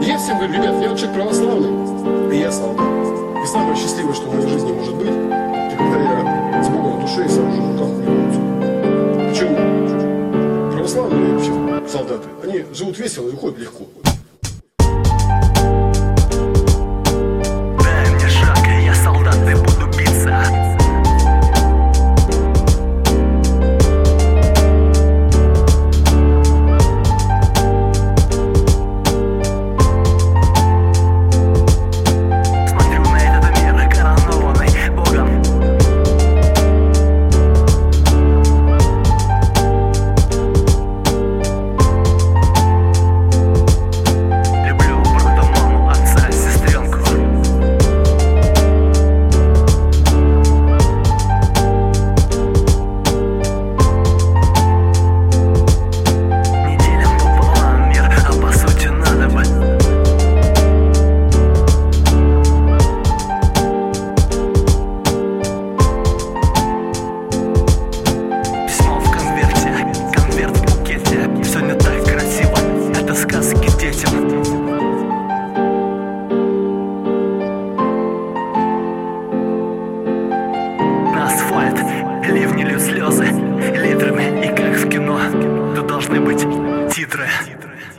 Я всем говорю, ребят, я вот человек православный, и я солдат. И самое счастливое, что в моей жизни может быть, это когда я с Богом в душе и сажу в руках улицу. Причем православные вообще солдаты, они живут весело и уходят легко. Дай мне шаг, я солдат и буду биться. Смотрю на этот мир, коронованный Богом. Люблю брата, маму, отца, сестренку. Не делим пополам мир, а по сути надо бы. Письмо в конверте, конверт в букете. Все не так красиво, это сказки детям. На асфальт ливни льют слезы литрами. И как в кино, тут должны быть титры.